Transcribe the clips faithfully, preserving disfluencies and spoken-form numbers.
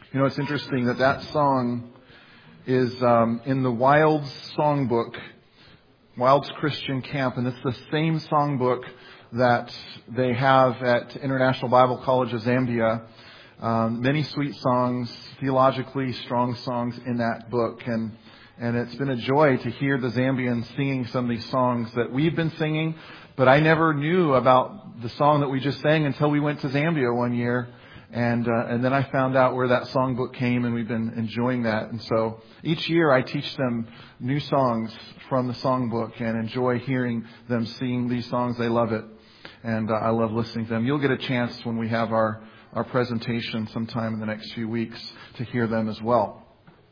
You know, it's interesting that that song is um, in the Wilds songbook, Wilds Christian Camp, and it's the same songbook that they have at International Bible College of Zambia. Um, many sweet songs, theologically strong songs in that book, and and it's been a joy to hear the Zambians singing some of these songs that we've been singing, but I never knew about the song that we just sang until we went to Zambia one year. And uh, and then I found out where that songbook came, and we've been enjoying that. And so each year I teach them new songs from the songbook and enjoy hearing them sing these songs. They love it, and uh, I love listening to them. You'll get a chance when we have our, our presentation sometime in the next few weeks to hear them as well.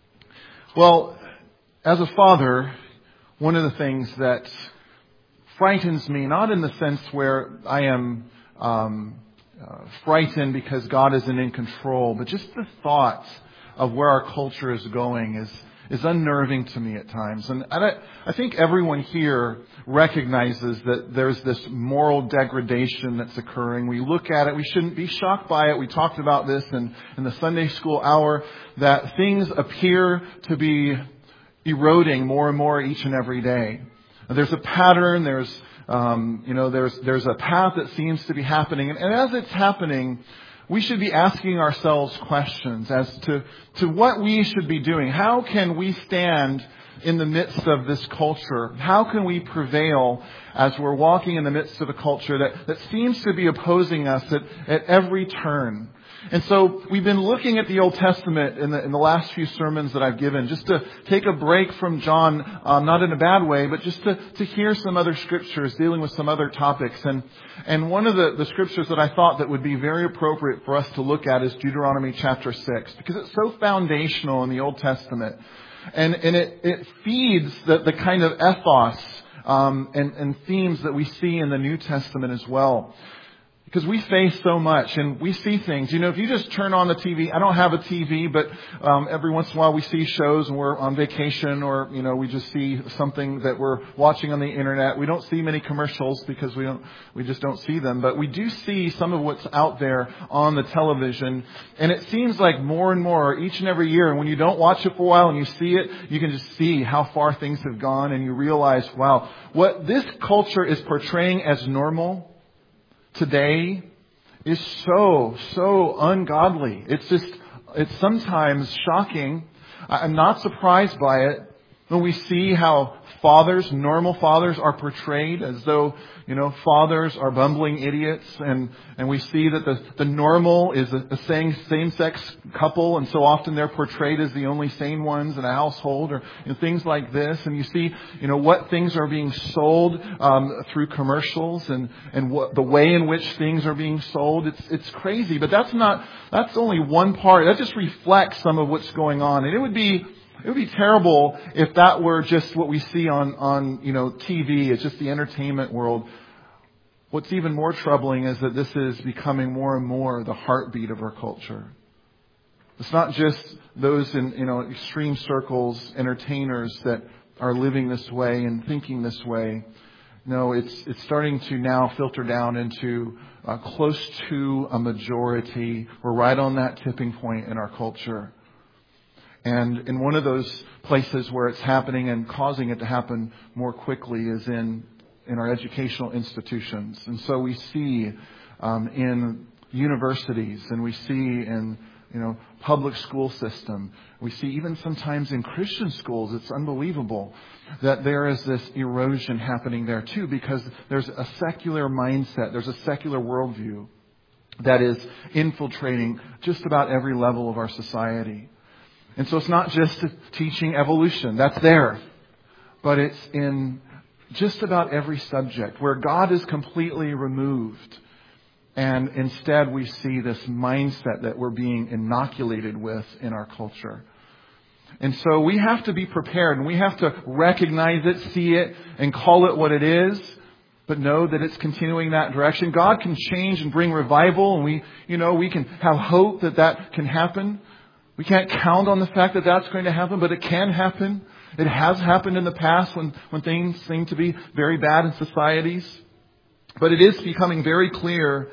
Well, as a father, one of the things that frightens me, not in the sense where I am um Uh, frightened because God isn't in control, but just the thought of where our culture is going is is unnerving to me at times. And I, I think everyone here recognizes that there's this moral degradation that's occurring. We look at it, we shouldn't be shocked by it. We talked about this in, in the Sunday school hour, that things appear to be eroding more and more each and every day. There's a pattern, there's Um, you know, there's there's a path that seems to be happening. And, and as it's happening, we should be asking ourselves questions as to, to what we should be doing. How can we stand in the midst of this culture? How can we prevail as we're walking in the midst of a culture that, that seems to be opposing us at, at every turn? And so we've been looking at the Old Testament in the, in the last few sermons that I've given, just to take a break from John, um, not in a bad way, but just to, to hear some other scriptures dealing with some other topics. And, and one of the, the scriptures that I thought that would be very appropriate for us to look at is Deuteronomy chapter six, because it's so foundational in the Old Testament. And, and it, it feeds the, the kind of ethos um, and, and themes that we see in the New Testament as well. Because we face so much and we see things. You know, if you just turn on the T V, I don't have a T V, but um, every once in a while we see shows and we're on vacation, or, you know, we just see something that we're watching on the internet. We don't see many commercials because we don't, we just don't see them. But we do see some of what's out there on the television. And it seems like more and more each and every year. And when you don't watch it for a while and you see it, you can just see how far things have gone, and you realize, wow, what this culture is portraying as normal today is so, so ungodly. It's just, it's sometimes shocking. I'm not surprised by it when we see how fathers, normal fathers, are portrayed as though, you know, fathers are bumbling idiots, and, and we see that the, the normal is a, a same, same-sex couple, and so often they're portrayed as the only sane ones in a household, or, you know, things like this. And you see, you know, what things are being sold um, through commercials, and, and what the way in which things are being sold. It's it's crazy, but that's not that's only one part. That just reflects some of what's going on, and it would be. It would be terrible if that were just what we see on, on, you know, T V. It's just the entertainment world. What's even more troubling is that this is becoming more and more the heartbeat of our culture. It's not just those in, you know, extreme circles, entertainers, that are living this way and thinking this way. No, it's it's starting to now filter down into uh, close to a majority. We're right on that tipping point in our culture. And in one of those places where it's happening and causing it to happen more quickly is in, in our educational institutions. And so we see um, in universities, and we see in, you know, public school system. We see even sometimes in Christian schools, it's unbelievable that there is this erosion happening there too, because there's a secular mindset, there's a secular worldview that is infiltrating just about every level of our society. And so it's not just teaching evolution. That's there. But it's in just about every subject where God is completely removed. And instead we see this mindset that we're being inoculated with in our culture. And so we have to be prepared, and we have to recognize it, see it, and call it what it is. But know that it's continuing that direction. God can change and bring revival, and we, you know, we can have hope that that can happen. We can't count on the fact that that's going to happen, but it can happen. It has happened in the past when, when things seem to be very bad in societies. But it is becoming very clear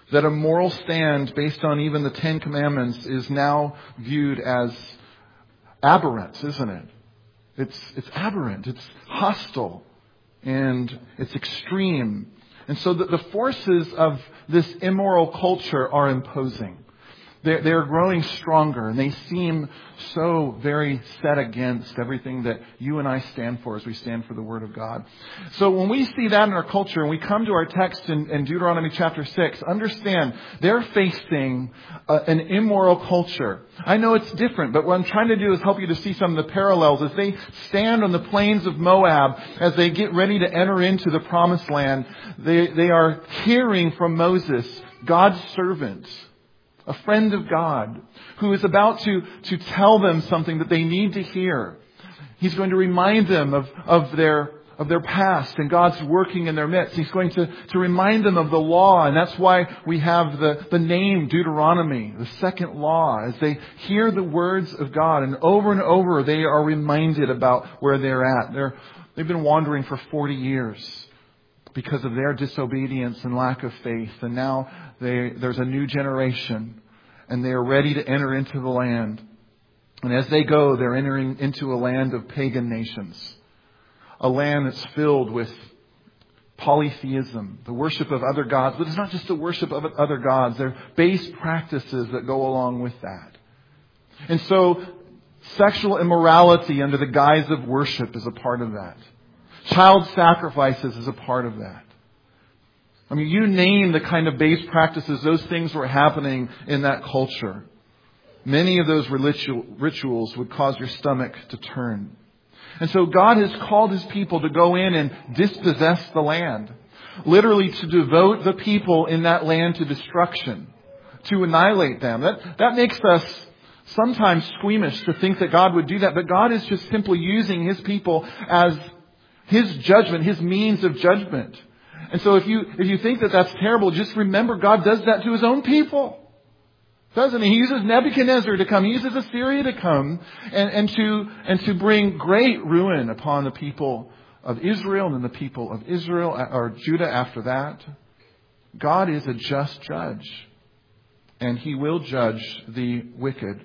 That a moral stand based on even the Ten Commandments is now viewed as aberrant, isn't it? It's, it's aberrant. It's hostile. And it's extreme. And so the, the forces of this immoral culture are imposing. They're, they're growing stronger, and they seem so very set against everything that you and I stand for as we stand for the Word of God. So when we see that in our culture, and we come to our text in, in Deuteronomy chapter six, understand they're facing uh, an immoral culture. I know it's different, but what I'm trying to do is help you to see some of the parallels as they stand on the plains of Moab, as they get ready to enter into the promised land. They, they are hearing from Moses, God's servant, a friend of God, who is about to, to tell them something that they need to hear. He's going to remind them of, of their of their past and God's working in their midst. He's going to, to remind them of the law, and that's why we have the, the name Deuteronomy, the second law, as they hear the words of God, and over and over they are reminded about where they're at. They're, they've been wandering for forty years because of their disobedience and lack of faith. And now they, there's a new generation, and they are ready to enter into the land. And as they go, they're entering into a land of pagan nations. A land that's filled with polytheism, the worship of other gods. But it's not just the worship of other gods. There are base practices that go along with that. And so sexual immorality under the guise of worship is a part of that. Child sacrifices is a part of that. I mean, you name the kind of base practices, those things were happening in that culture. Many of those rituals would cause your stomach to turn. And so God has called His people to go in and dispossess the land. Literally to devote the people in that land to destruction. To annihilate them. That, that makes us sometimes squeamish to think that God would do that. But God is just simply using His people as His judgment, His means of judgment. And so if you, if you think that that's terrible, just remember God does that to His own people. Doesn't He? He uses Nebuchadnezzar to come. He uses Assyria to come and, and to and to bring great ruin upon the people of Israel and then the people of Israel or Judah after that. God is a just judge, and He will judge the wicked.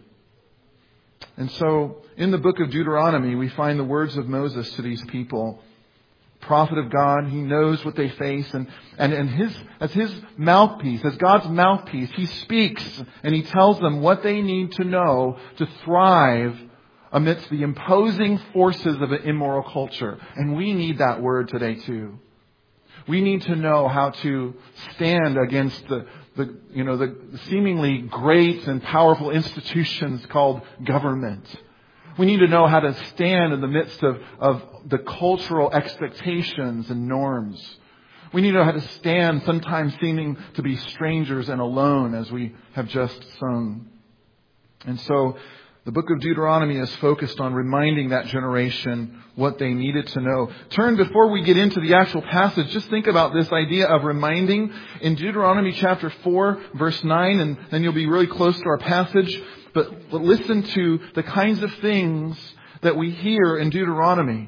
And so in the book of Deuteronomy, we find the words of Moses to these people. Prophet of God, he knows what they face, and, and, and his, as his mouthpiece, as God's mouthpiece, he speaks and he tells them what they need to know to thrive amidst the imposing forces of an immoral culture. And we need that word today too. We need to know how to stand against the, the you know, the seemingly great and powerful institutions called government. We need to know how to stand in the midst of, of the cultural expectations and norms. We need to know how to stand, sometimes seeming to be strangers and alone, as we have just sung. And so the book of Deuteronomy is focused on reminding that generation what they needed to know. Turn, before we get into the actual passage, just think about this idea of reminding in Deuteronomy chapter four, verse nine, and then you'll be really close to our passage. But, but listen to the kinds of things that we hear in Deuteronomy.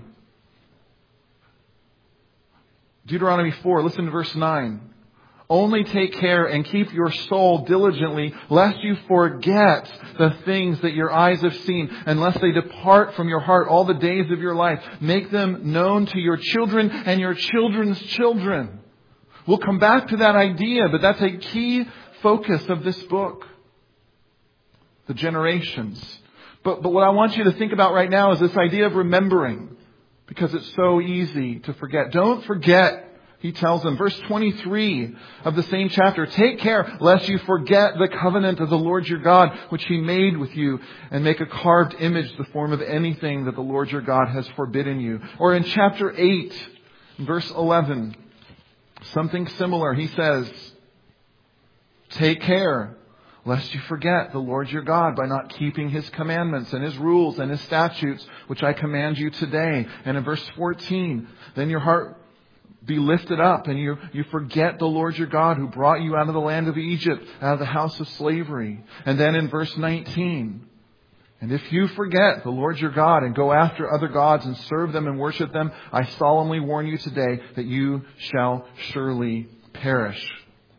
Deuteronomy four, listen to verse nine. Only take care and keep your soul diligently, lest you forget the things that your eyes have seen, and lest they depart from your heart all the days of your life. Make them known to your children and your children's children. We'll come back to that idea, but that's a key focus of this book. The generations. But, but what I want you to think about right now is this idea of remembering. Because it's so easy to forget. Don't forget, he tells them, verse twenty-three of the same chapter, take care lest you forget the covenant of the Lord your God, which He made with you, and make a carved image the form of anything that the Lord your God has forbidden you. Or in chapter eight, verse eleven, something similar. He says, take care lest you forget the Lord your God by not keeping His commandments and His rules and His statutes, which I command you today. And in verse fourteen, then your heart be lifted up and you, you forget the Lord your God who brought you out of the land of Egypt, out of the house of slavery. And then in verse nineteen, and if you forget the Lord your God and go after other gods and serve them and worship them, I solemnly warn you today that you shall surely perish.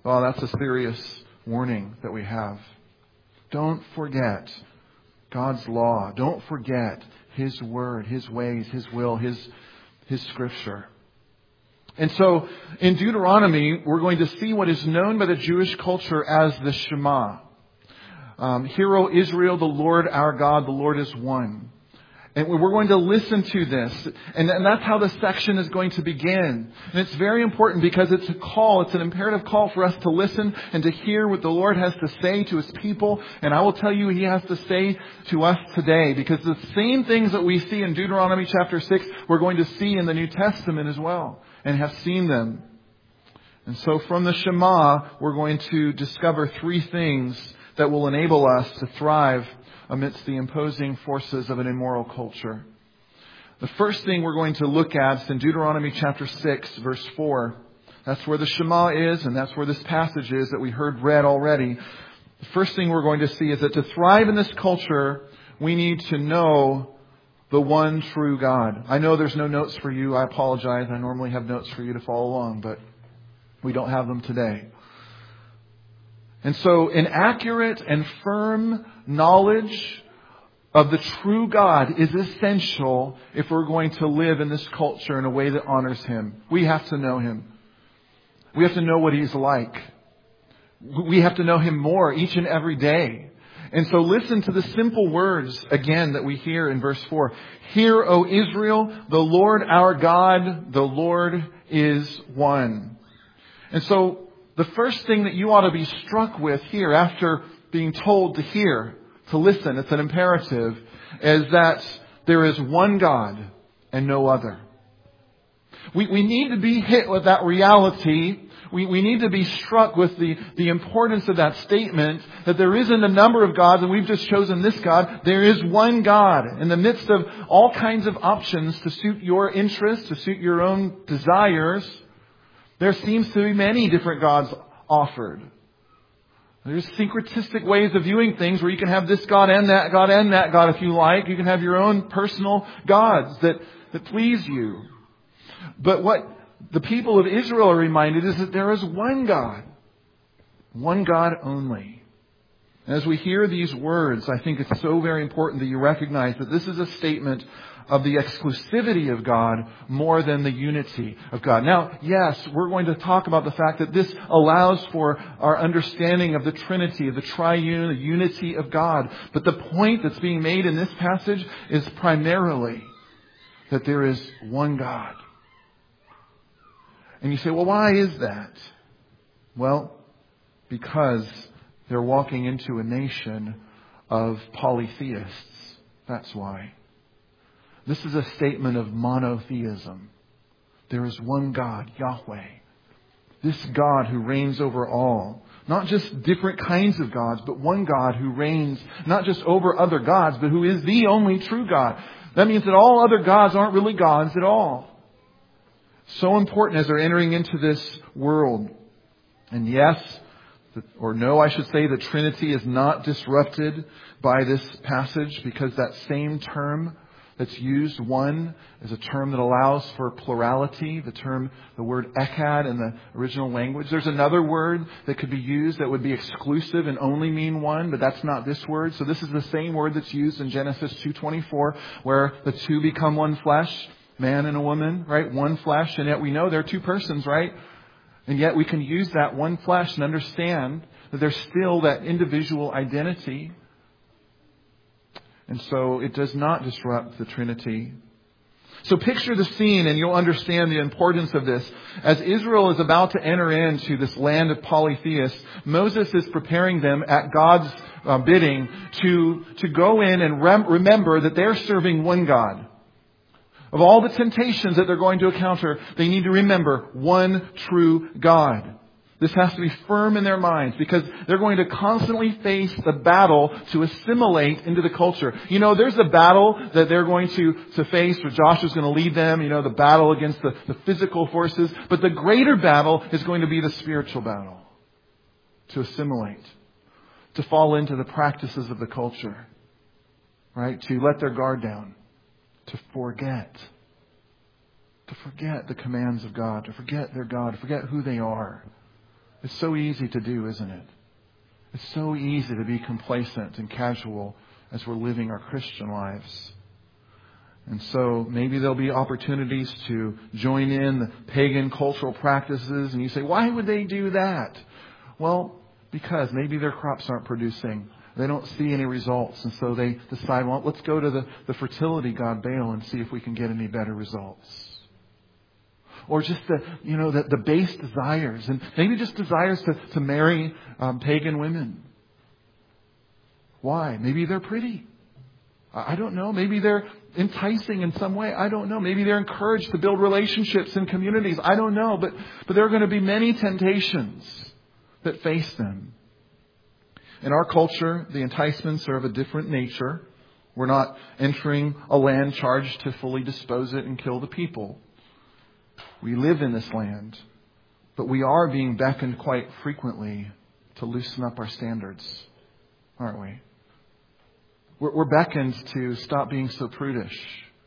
Well, that's a serious warning that we have. Don't forget God's law. Don't forget His word, His ways, His will, His, His scripture. And so in Deuteronomy, we're going to see what is known by the Jewish culture as the Shema. Um, Hear, O Israel, the Lord our God, the Lord is one. And we're going to listen to this. And, and that's how the section is going to begin. And it's very important because it's a call. It's an imperative call for us to listen and to hear what the Lord has to say to His people. And I will tell you, He has to say to us today. Because the same things that we see in Deuteronomy chapter six, we're going to see in the New Testament as well. And have seen them. And so from the Shema, we're going to discover three things that will enable us to thrive amidst the imposing forces of an immoral culture. The first thing we're going to look at is in Deuteronomy chapter six, verse four. That's where the Shema is, and that's where this passage is that we heard read already. The first thing we're going to see is that to thrive in this culture, we need to know the one true God. I know there's no notes for you. I apologize. I normally have notes for you to follow along, but we don't have them today. And so an accurate and firm knowledge of the true God is essential if we're going to live in this culture in a way that honors Him. We have to know Him. We have to know what He's like. We have to know Him more each and every day. And so listen to the simple words again that we hear in verse four. Hear, O Israel, the Lord our God, the Lord is one. And so the first thing that you ought to be struck with here after being told to hear, to listen, it's an imperative, is that there is one God and no other. We, we need to be hit with that reality. We, we need to be struck with the, the importance of that statement that there isn't a number of gods and we've just chosen this God. There is one God in the midst of all kinds of options to suit your interests, to suit your own desires. There seems to be many different gods offered. There's syncretistic ways of viewing things where you can have this God and that God and that God if you like. You can have your own personal gods that, that please you. But what the people of Israel are reminded is that there is one God. One God only. As we hear these words, I think it's so very important that you recognize that this is a statement of the exclusivity of God more than the unity of God. Now, yes, we're going to talk about the fact that this allows for our understanding of the Trinity, of the triune, the unity of God. But the point that's being made in this passage is primarily that there is one God. And you say, well, why is that? Well, because they're walking into a nation of polytheists. That's why. This is a statement of monotheism. There is one God, Yahweh. This God who reigns over all. Not just different kinds of gods, but one God who reigns not just over other gods, but who is the only true God. That means that all other gods aren't really gods at all. So important as they're entering into this world. And yes, or no, I should say, the Trinity is not disrupted by this passage because that same term that's used, one, is a term that allows for plurality. The term, the word echad in the original language. There's another word that could be used that would be exclusive and only mean one, but that's not this word. So this is the same word that's used in Genesis two twenty-four, where the two become one flesh, man and a woman, right? One flesh, and yet we know they're two persons, right? And yet we can use that one flesh and understand that there's still that individual identity. And so it does not disrupt the Trinity. So picture the scene and you'll understand the importance of this. As Israel is about to enter into this land of polytheists, Moses is preparing them at God's uh, bidding to, to go in and rem- remember that they're serving one God. Of all the temptations that they're going to encounter, they need to remember one true God. This has to be firm in their minds because they're going to constantly face the battle to assimilate into the culture. You know, there's a battle that they're going to, to face where Joshua's going to lead them, you know, the battle against the, the physical forces. But the greater battle is going to be the spiritual battle. To assimilate. To fall into the practices of the culture. Right? To let their guard down. To forget. To forget the commands of God. To forget their God. To forget who they are. It's so easy to do, isn't it? It's so easy to be complacent and casual as we're living our Christian lives. And so maybe there'll be opportunities to join in the pagan cultural practices. And you say, why would they do that? Well, because maybe their crops aren't producing. They don't see any results. And so they decide, well, let's go to the, the fertility god Baal and see if we can get any better results. Or just the, you know, the, the base desires. And maybe just desires to, to marry um, pagan women. Why? Maybe they're pretty. I don't know. Maybe they're enticing in some way. I don't know. Maybe they're encouraged to build relationships in communities. I don't know. But, but there are going to be many temptations that face them. In our culture, the enticements are of a different nature. We're not entering a land charged to fully dispose it and kill the people. We live in this land, but we are being beckoned quite frequently to loosen up our standards, aren't we? We're, we're beckoned to stop being so prudish,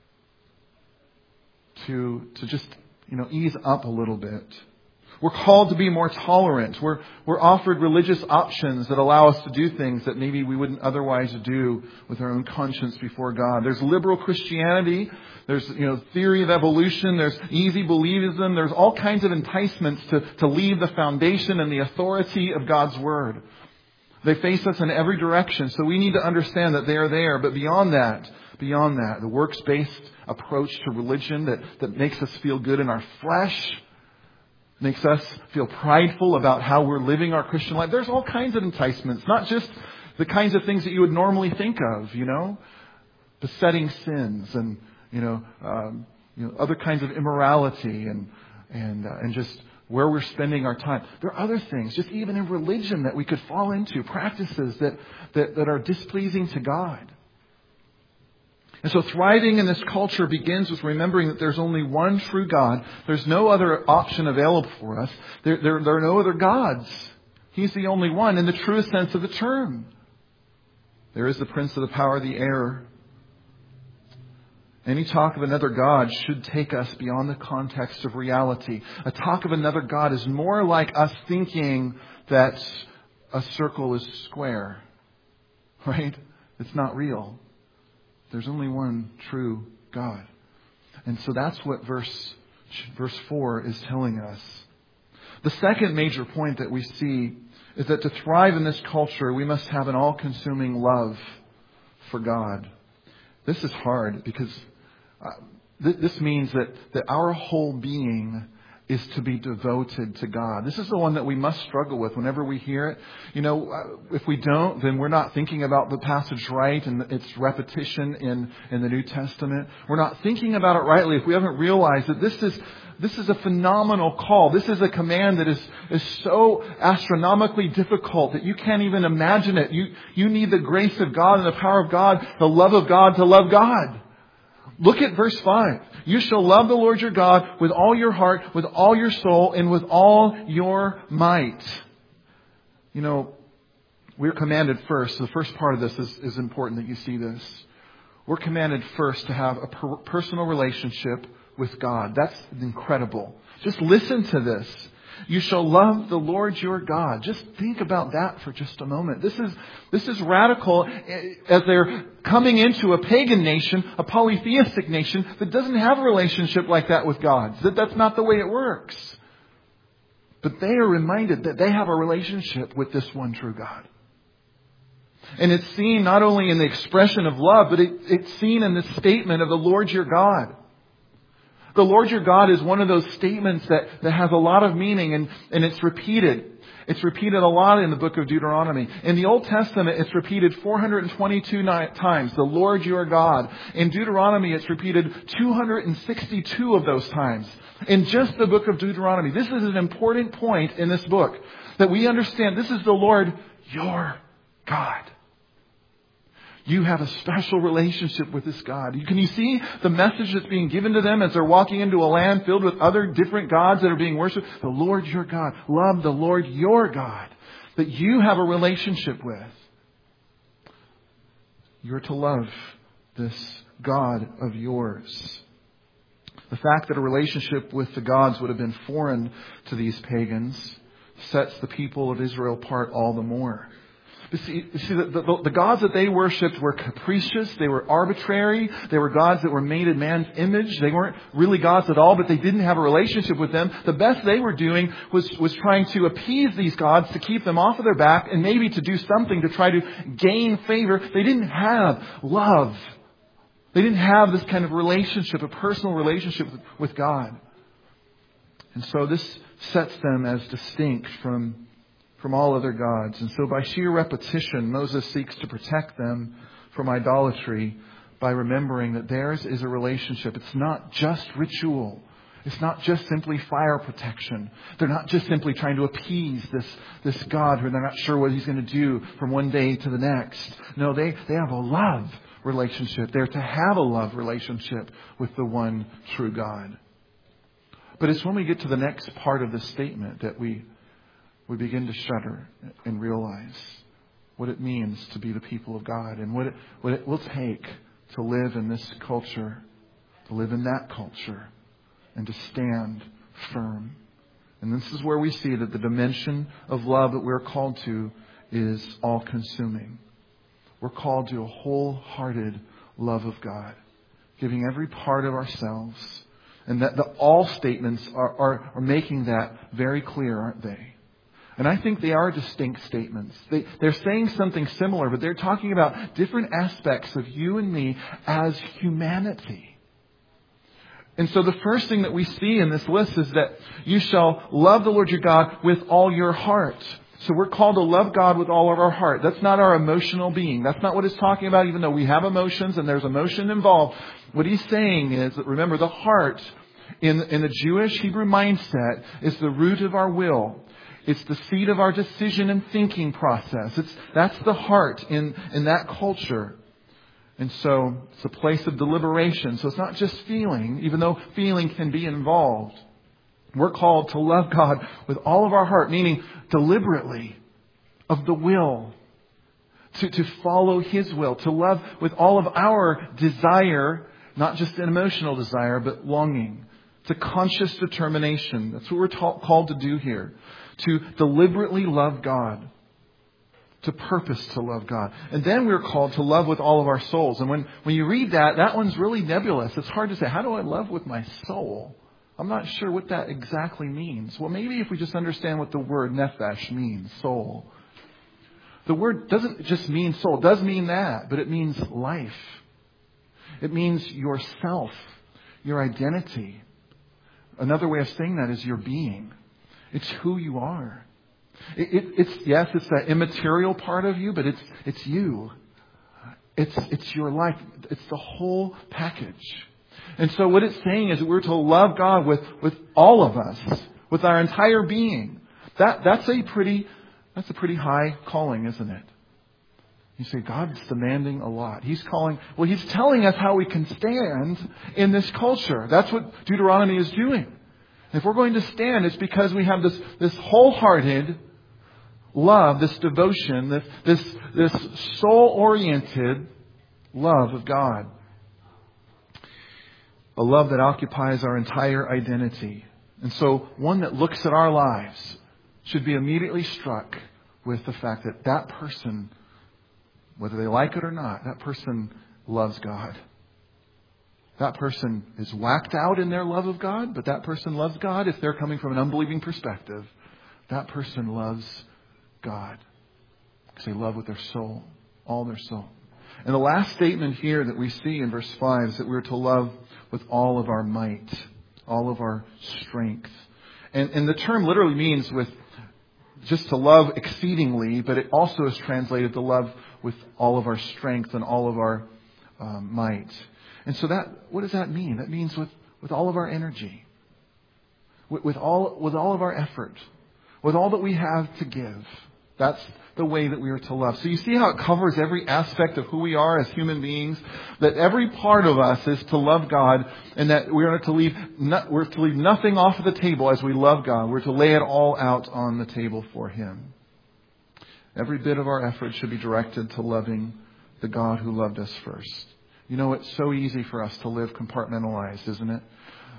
to to just you know ease up a little bit. We're called to be more tolerant. We're we're offered religious options that allow us to do things that maybe we wouldn't otherwise do with our own conscience before God. There's liberal Christianity. There's you know theory of evolution. There's easy believism. There's all kinds of enticements to, to leave the foundation and the authority of God's Word. They face us in every direction. So we need to understand that they are there. But beyond that, beyond that, the works-based approach to religion that, that makes us feel good in our flesh, makes us feel prideful about how we're living our Christian life. There's all kinds of enticements, not just the kinds of things that you would normally think of, you know, besetting sins and, you know, um, you know, other kinds of immorality and and uh, and just where we're spending our time. There are other things, just even in religion, that we could fall into, practices that that, that are displeasing to God. And so thriving in this culture begins with remembering that there's only one true God. There's no other option available for us. There, there, there are no other gods. He's the only one in the truest sense of the term. There is the prince of the power of the air. Any talk of another God should take us beyond the context of reality. A talk of another God is more like us thinking that a circle is square. Right? It's not real. There's only one true God. And so that's what verse verse four is telling us. The second major point that we see is that to thrive in this culture, we must have an all-consuming love for God. This is hard because uh, th- this means that, that our whole being is to be devoted to God. This is the one that we must struggle with whenever we hear it. You know, if we don't, then we're not thinking about the passage right and its repetition in, in the New Testament. We're not thinking about it rightly if we haven't realized that this is this is a phenomenal call. This is a command that is, is so astronomically difficult that you can't even imagine it. You, you need the grace of God and the power of God, the love of God to love God. Look at verse five. You shall love the Lord your God with all your heart, with all your soul, and with all your might. You know, we're commanded first. The first part of this is, is important that you see this. We're commanded first to have a per- personal relationship with God. That's incredible. Just listen to this. You shall love the Lord your God. Just think about that for just a moment. This is this is radical as they're coming into a pagan nation, a polytheistic nation that doesn't have a relationship like that with God. That that's not the way it works. But they are reminded that they have a relationship with this one true God. And it's seen not only in the expression of love, but it, it's seen in the statement of the Lord your God. The Lord your God is one of those statements that, that has a lot of meaning and, and it's repeated. It's repeated a lot in the book of Deuteronomy. In the Old Testament, it's repeated four hundred twenty-two times, the Lord your God. In Deuteronomy, it's repeated two hundred sixty-two of those times. In just the book of Deuteronomy. This is an important point in this book, that we understand this is the Lord your God. You have a special relationship with this God. Can you see the message that's being given to them as they're walking into a land filled with other different gods that are being worshipped? The Lord your God. Love the Lord your God that you have a relationship with. You're to love this God of yours. The fact that a relationship with the gods would have been foreign to these pagans, sets the people of Israel apart all the more. But see, see the, the, the gods that they worshipped were capricious, they were arbitrary, they were gods that were made in man's image. They weren't really gods at all, but they didn't have a relationship with them. The best they were doing was, was trying to appease these gods to keep them off of their back and maybe to do something to try to gain favor. They didn't have love. They didn't have this kind of relationship, a personal relationship with, with God. And so this sets them as distinct from from all other gods. And so by sheer repetition, Moses seeks to protect them from idolatry by remembering that theirs is a relationship. It's not just ritual. It's not just simply fire protection. They're not just simply trying to appease this, this God who they're not sure what he's going to do from one day to the next. No, they, they have a love relationship. They're to have a love relationship with the one true God. But it's when we get to the next part of the statement that we we begin to shudder and realize what it means to be the people of God and what it, what it will take to live in this culture, to live in that culture, and to stand firm. And this is where we see that the dimension of love that we're called to is all-consuming. We're called to a wholehearted love of God, giving every part of ourselves. And that the all statements are, are, are making that very clear, aren't they? And I think they are distinct statements. They, they're saying something similar, but they're talking about different aspects of you and me as humanity. And so the first thing that we see in this list is that you shall love the Lord your God with all your heart. So we're called to love God with all of our heart. That's not our emotional being. That's not what it's talking about, even though we have emotions and there's emotion involved. What he's saying is that, remember, the heart in, in the Jewish Hebrew mindset is the root of our will. It's the seat of our decision and thinking process. It's, that's the heart in, in that culture. And so it's a place of deliberation. So it's not just feeling, even though feeling can be involved. We're called to love God with all of our heart, meaning deliberately, of the will, to, to follow His will, to love with all of our desire, not just an emotional desire, but longing. It's a conscious determination. That's what we're ta- called to do here. To deliberately love God. To purpose to love God. And then we're called to love with all of our souls. And when, when you read that, that one's really nebulous. It's hard to say, how do I love with my soul? I'm not sure what that exactly means. Well, maybe if we just understand what the word nephesh means, soul. The word doesn't just mean soul. It does mean that, but it means life. It means yourself, your identity. Another way of saying that is your being. It's who you are. It, it, it's yes, it's that immaterial part of you, but it's it's you. It's it's your life. It's the whole package. And so what it's saying is that we're to love God with, with all of us, with our entire being. That that's a pretty that's a pretty high calling, isn't it? You say, God's demanding a lot. He's calling, well, He's telling us how we can stand in this culture. That's what Deuteronomy is doing. If we're going to stand, it's because we have this, this wholehearted love, this devotion, this, this, this soul-oriented love of God. A love that occupies our entire identity. And so one that looks at our lives should be immediately struck with the fact that that person, whether they like it or not, that person loves God. That person is whacked out in their love of God, but that person loves God if they're coming from an unbelieving perspective. That person loves God because they love with their soul, all their soul. And the last statement here that we see in verse five is that we're to love with all of our might, all of our strength. And, and the term literally means with just to love exceedingly, but it also is translated to love with all of our strength and all of our um, might. And so that, what does that mean? That means with, with all of our energy, with, with all with all of our effort, with all that we have to give. That's the way that we are to love. So you see how it covers every aspect of who we are as human beings. That every part of us is to love God, and that we're to leave not, we're to leave nothing off of the table as we love God. We're to lay it all out on the table for Him. Every bit of our effort should be directed to loving the God who loved us first. You know, it's so easy for us to live compartmentalized, isn't it?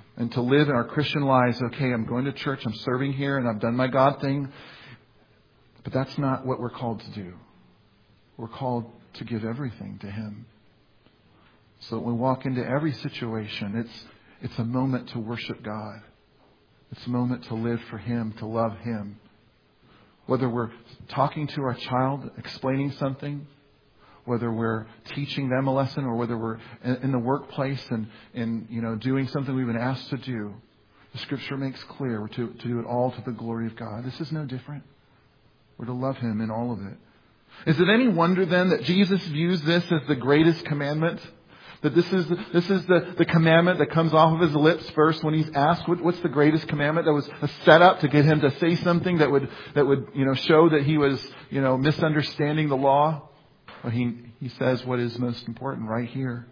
and to live in our Christian lives. Okay, I'm going to church, I'm serving here, and I've done my God thing. But that's not what we're called to do. We're called to give everything to Him. So that when we walk into every situation, it's it's a moment to worship God. It's a moment to live for Him, to love Him. Whether we're talking to our child, explaining something, whether we're teaching them a lesson, or whether we're in the workplace and, and you know doing something we've been asked to do, the Scripture makes clear we're to, to do it all to the glory of God. This is no different. We're to love Him in all of it. Is it any wonder then that Jesus views this as the greatest commandment? That this is this is the, the commandment that comes off of His lips first when He's asked, what, what's the greatest commandment? That was a setup to get Him to say something that would that would you know show that He was you know misunderstanding the law. But he he says what is most important right here.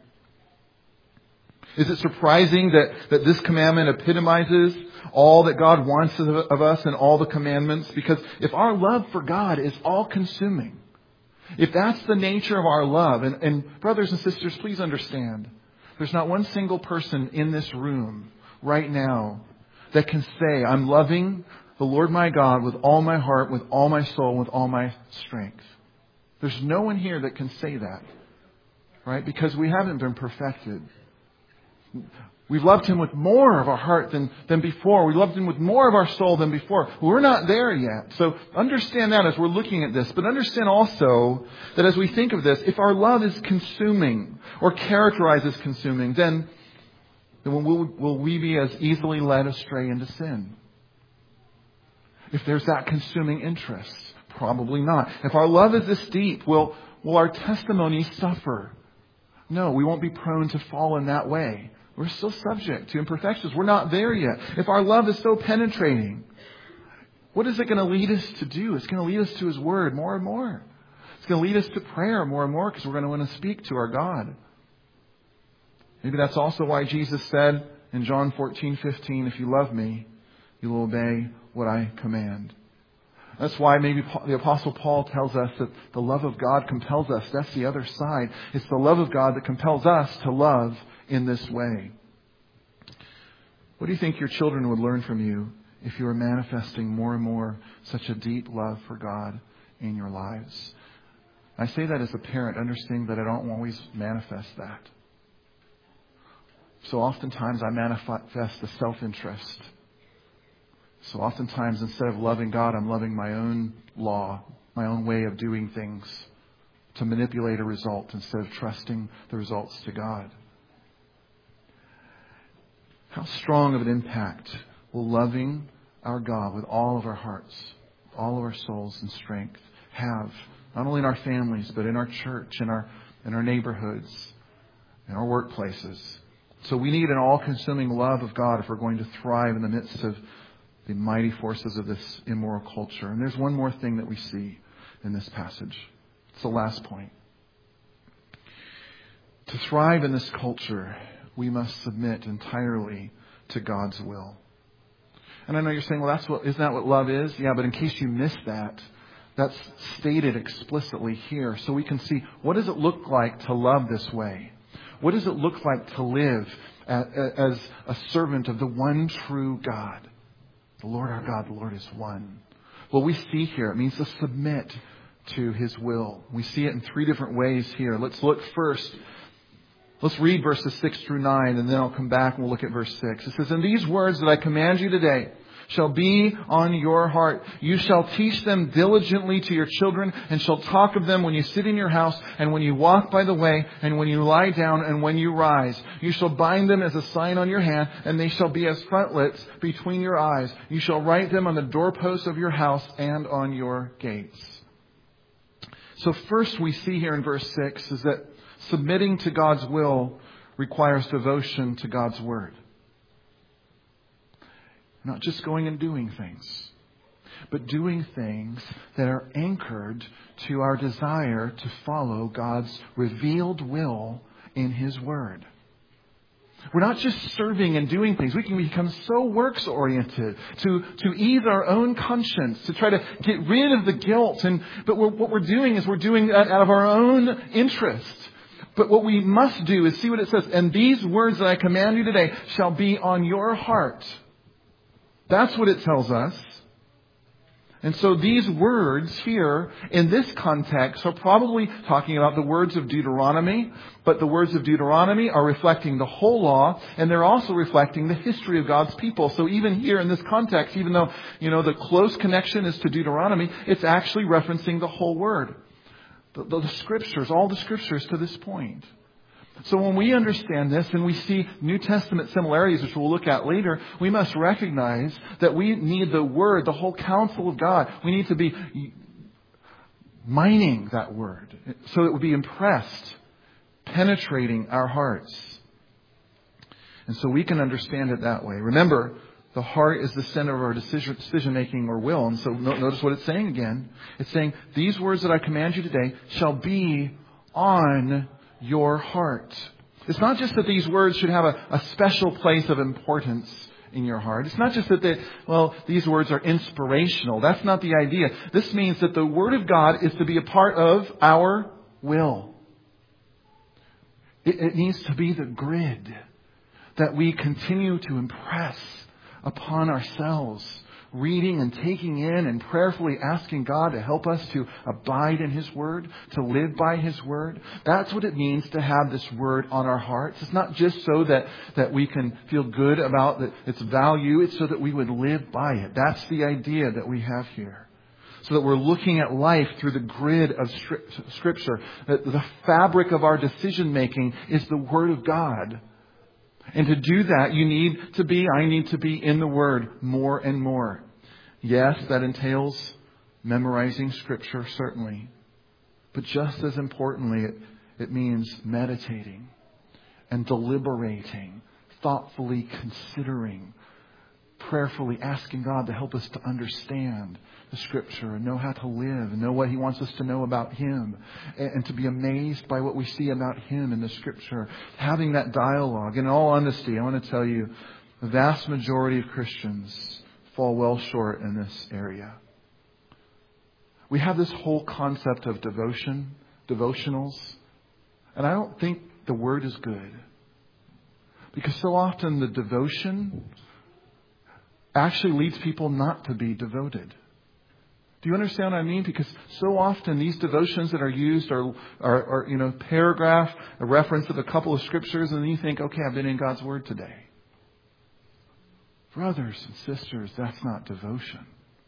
Is it surprising that, that this commandment epitomizes all that God wants of, of us and all the commandments? Because if our love for God is all consuming, if that's the nature of our love, and, and brothers and sisters, please understand, there's not one single person in this room right now that can say, I'm loving the Lord my God with all my heart, with all my soul, with all my strength. There's no one here that can say that, right? Because we haven't been perfected. We've loved Him with more of our heart than, than before. We loved Him with more of our soul than before. We're not there yet. So understand that as we're looking at this. But understand also that as we think of this, if our love is consuming or characterized as consuming, then, then will, will we be as easily led astray into sin? If there's that consuming interest, probably not. If our love is this deep, will, will our testimony suffer? No, we won't be prone to fall in that way. We're still subject to imperfections. We're not there yet. If our love is so penetrating, what is it going to lead us to do? It's going to lead us to His Word more and more. It's going to lead us to prayer more and more because we're going to want to speak to our God. Maybe that's also why Jesus said in John fourteen fifteen, if you love me, you will obey what I command. That's why maybe the Apostle Paul tells us that the love of God compels us. That's the other side. It's the love of God that compels us to love in this way. What do you think your children would learn from you if you were manifesting more and more such a deep love for God in your lives? I say that as a parent, understanding that I don't always manifest that. So oftentimes I manifest the self-interest. So oftentimes, instead of loving God, I'm loving my own law, my own way of doing things to manipulate a result instead of trusting the results to God. How strong of an impact will loving our God with all of our hearts, all of our souls and strength have, not only in our families, but in our church, in our, in our neighborhoods, in our workplaces. So we need an all-consuming love of God if we're going to thrive in the midst of the mighty forces of this immoral culture. And there's one more thing that we see in this passage. It's the last point. To thrive in this culture, we must submit entirely to God's will. And I know you're saying, well, that's what, isn't that what love is? Yeah, but in case you missed that, that's stated explicitly here. So we can see, what does it look like to love this way? What does it look like to live as a servant of the one true God? The Lord our God, the Lord is one. Well, we see here, it means to submit to His will. We see it in three different ways here. Let's look first. Let's read verses six through nine, and then I'll come back and we'll look at verse six. It says, and these words that I command you today shall be on your heart. You shall teach them diligently to your children, and shall talk of them when you sit in your house, and when you walk by the way, and when you lie down, and when you rise. You shall bind them as a sign on your hand, and they shall be as frontlets between your eyes. You shall write them on the doorposts of your house and on your gates. So first we see here in verse six is that submitting to God's will requires devotion to God's Word. Not just going and doing things, but doing things that are anchored to our desire to follow God's revealed will in His Word. We're not just serving and doing things. We can become so works-oriented to, to ease our own conscience, to try to get rid of the guilt. And But we're, what we're doing is we're doing that out of our own interest. But what we must do is see what it says. And these words that I command you today shall be on your heart. That's what it tells us. And so these words here in this context are probably talking about the words of Deuteronomy, but the words of Deuteronomy are reflecting the whole law, and they're also reflecting the history of God's people. So even here in this context, even though, you know, the close connection is to Deuteronomy, it's actually referencing the whole word. The, the, the scriptures, all the scriptures to this point. So when we understand this and we see New Testament similarities, which we'll look at later, we must recognize that we need the Word, the whole counsel of God. We need to be mining that Word so it will be impressed, penetrating our hearts. And so we can understand it that way. Remember, the heart is the center of our decision, decision-making or will. And so notice what it's saying again. It's saying, these words that I command you today shall be on your heart. It's not just that these words should have a, a special place of importance in your heart. It's not just that, they, well, these words are inspirational. That's not the idea. This means that the Word of God is to be a part of our will. It, it needs to be the grid that we continue to impress upon ourselves, reading and taking in and prayerfully asking God to help us to abide in His Word, to live by His Word. That's what it means to have this Word on our hearts. It's not just so that, that we can feel good about the, its value. It's so that we would live by it. That's the idea that we have here. So that we're looking at life through the grid of Scripture. That the fabric of our decision making is the Word of God. And to do that, you need to be, I need to be in the Word more and more. Yes, that entails memorizing Scripture, certainly. But just as importantly, it, it means meditating and deliberating, thoughtfully considering, prayerfully asking God to help us to understand the Scripture and know how to live and know what He wants us to know about Him, and, and to be amazed by what we see about Him in the Scripture. Having that dialogue. In all honesty, I want to tell you, the vast majority of Christians fall well short in this area. We have this whole concept of devotion, devotionals, and I don't think the word is good. Because so often the devotion actually leads people not to be devoted. Do you understand what I mean? Because so often these devotions that are used are, are, are, you know, paragraph, a reference of a couple of scriptures, and then you think, okay, I've been in God's Word today. Brothers and sisters, that's not devotion.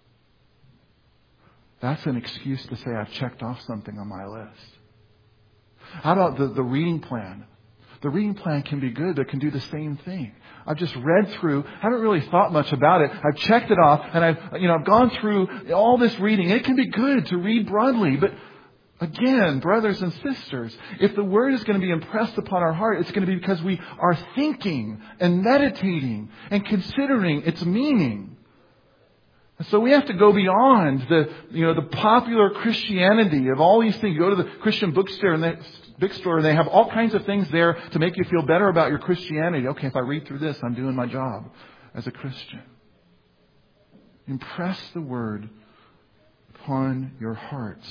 That's an excuse to say I've checked off something on my list. How about the, the reading plan? The reading plan can be good, but can do the same thing. I've just read through, haven't really thought much about it. I've checked it off, and I've, you know, I've gone through all this reading. It can be good to read broadly, but again, brothers and sisters, if the Word is going to be impressed upon our heart, it's going to be because we are thinking and meditating and considering its meaning. And so we have to go beyond the, you know, the popular Christianity of all these things. You go to the Christian bookstore and they, bookstore and they have all kinds of things there to make you feel better about your Christianity. Okay, if I read through this, I'm doing my job as a Christian. Impress the Word upon your hearts.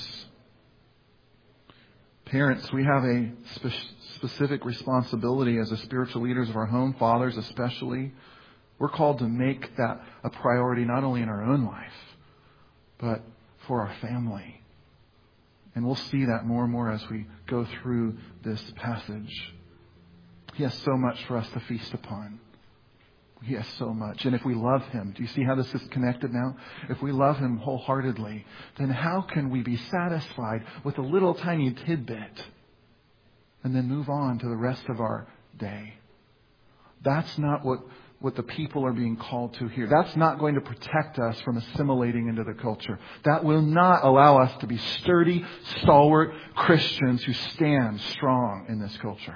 Parents, we have a spe- specific responsibility as the spiritual leaders of our home, fathers especially. We're called to make that a priority not only in our own life, but for our family. And we'll see that more and more as we go through this passage. He has so much for us to feast upon. He has so much. And if we love Him, do you see how this is connected now? If we love Him wholeheartedly, then how can we be satisfied with a little tiny tidbit and then move on to the rest of our day? That's not what, what the people are being called to here. That's not going to protect us from assimilating into the culture. That will not allow us to be sturdy, stalwart Christians who stand strong in this culture.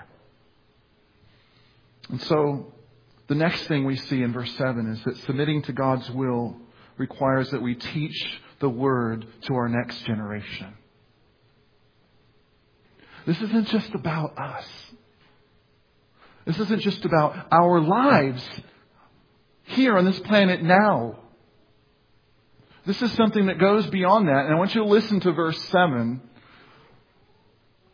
And so, the next thing we see in verse seven is that submitting to God's will requires that we teach the Word to our next generation. This isn't just about us. This isn't just about our lives here on this planet now. This is something that goes beyond that. And I want you to listen to verse seven.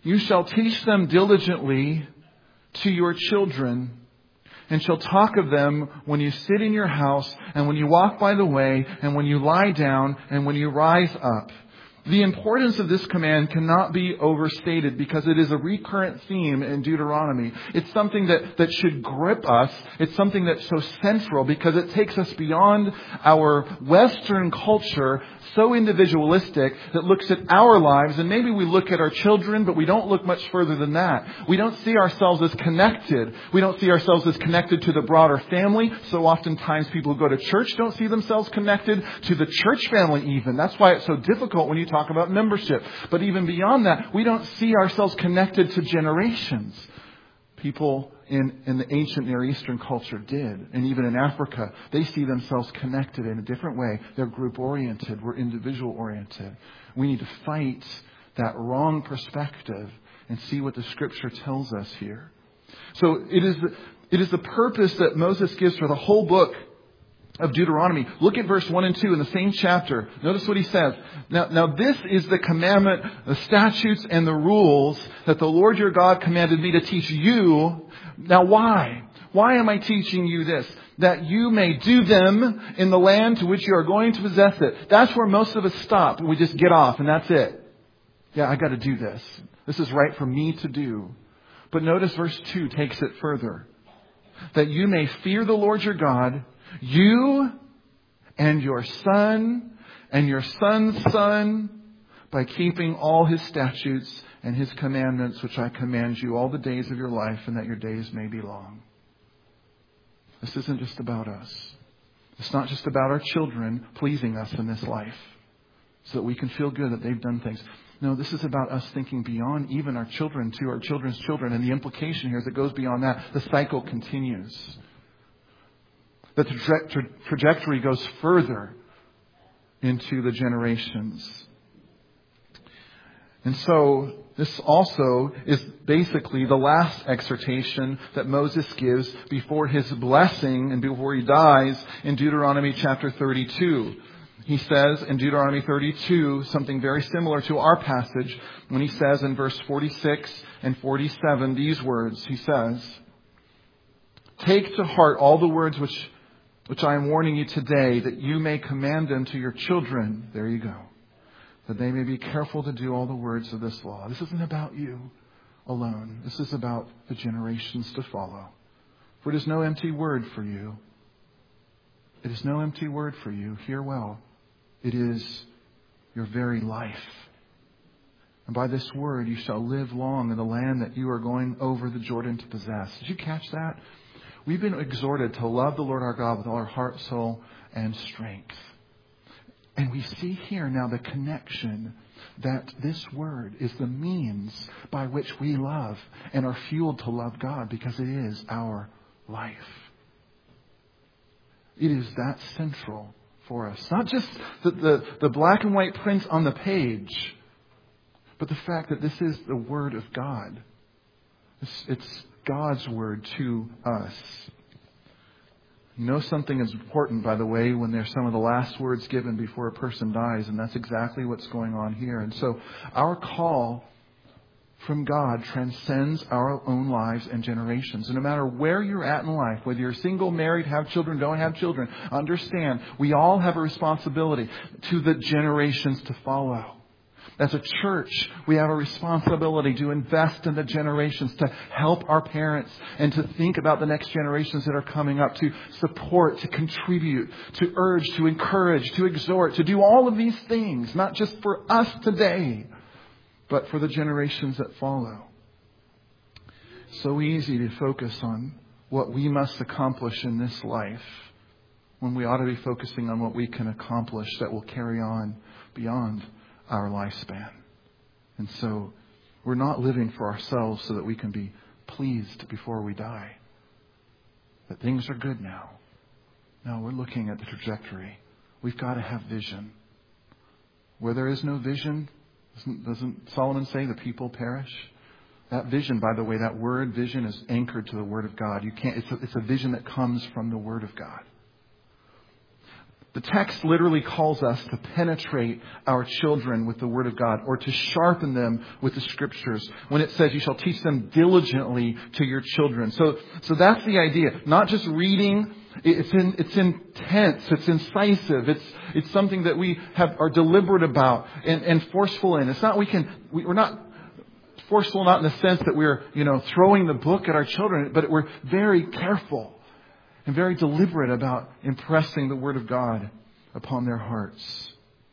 You shall teach them diligently to your children, and shall talk of them when you sit in your house, and when you walk by the way, and when you lie down, and when you rise up. The importance of this command cannot be overstated because it is a recurrent theme in Deuteronomy. It's something that, that should grip us. It's something that's so central because it takes us beyond our Western culture, so individualistic, that looks at our lives, and maybe we look at our children, but we don't look much further than that. We don't see ourselves as connected. We don't see ourselves as connected to the broader family. So oftentimes people who go to church don't see themselves connected to the church family even. That's why it's so difficult when you talk about membership. But even beyond that, we don't see ourselves connected to generations. People in, in the ancient Near Eastern culture did. And even in Africa, they see themselves connected in a different way. They're group-oriented. We're individual-oriented. We need to fight that wrong perspective and see what the Scripture tells us here. So it is the, it is the purpose that Moses gives for the whole book of Deuteronomy. Look at verse one and two in the same chapter. Notice what he says. Now, now this is the commandment, the statutes and the rules that the Lord your God commanded me to teach you. Now why? Why am I teaching you this? That you may do them in the land to which you are going to possess it. That's where most of us stop. We just get off and that's it. Yeah, I got to do this. This is right for me to do. But notice verse two takes it further. That you may fear the Lord your God, you and your son and your son's son, by keeping all his statutes and his commandments, which I command you all the days of your life, and that your days may be long. This isn't just about us. It's not just about our children pleasing us in this life so that we can feel good that they've done things. No, this is about us thinking beyond even our children to our children's children. And the implication here is it goes beyond that. The cycle continues. The traje- tra- trajectory goes further into the generations. And so this also is basically the last exhortation that Moses gives before his blessing and before he dies in Deuteronomy chapter thirty-two. He says in Deuteronomy thirty-two something very similar to our passage when he says in verse forty-six and forty-seven these words. He says, "Take to heart all the words which which I am warning you today, that you may command them to your children." There you go. "That they may be careful to do all the words of this law." This isn't about you alone. This is about the generations to follow. "For it is no empty word for you." It is no empty word for you. Hear well. It is your very life. "And by this word you shall live long in the land that you are going over the Jordan to possess." Did you catch that? We've been exhorted to love the Lord our God with all our heart, soul, and strength. And we see here now the connection that this word is the means by which we love and are fueled to love God because it is our life. It is that central for us. Not just the, the, the black and white print on the page, but the fact that this is the Word of God. It's, it's God's Word to us. You know something is important, by the way, when they're some of the last words given before a person dies, and that's exactly what's going on here. And so our call from God transcends our own lives and generations. And no matter where you're at in life, whether you're single, married, have children, don't have children, understand we all have a responsibility to the generations to follow. As a church, we have a responsibility to invest in the generations, to help our parents, and to think about the next generations that are coming up, to support, to contribute, to urge, to encourage, to exhort, to do all of these things, not just for us today, but for the generations that follow. So easy to focus on what we must accomplish in this life when we ought to be focusing on what we can accomplish that will carry on beyond our lifespan. And so we're not living for ourselves so that we can be pleased before we die. That things are good now. No, we're looking at the trajectory. We've got to have vision. Where there is no vision, doesn't, doesn't Solomon say the people perish? That vision, by the way, that word vision is anchored to the Word of God. You can't. It's a, it's a vision that comes from the Word of God. The text literally calls us to penetrate our children with the Word of God, or to sharpen them with the Scriptures. When it says you shall teach them diligently to your children. So, so that's the idea. Not just reading. It's in, it's intense. It's incisive. It's, it's something that we have, are deliberate about and, and forceful in. It's not, we can, we, we're not forceful, not in the sense that we're, you know, throwing the book at our children, but we're very careful and very deliberate about impressing the Word of God upon their hearts.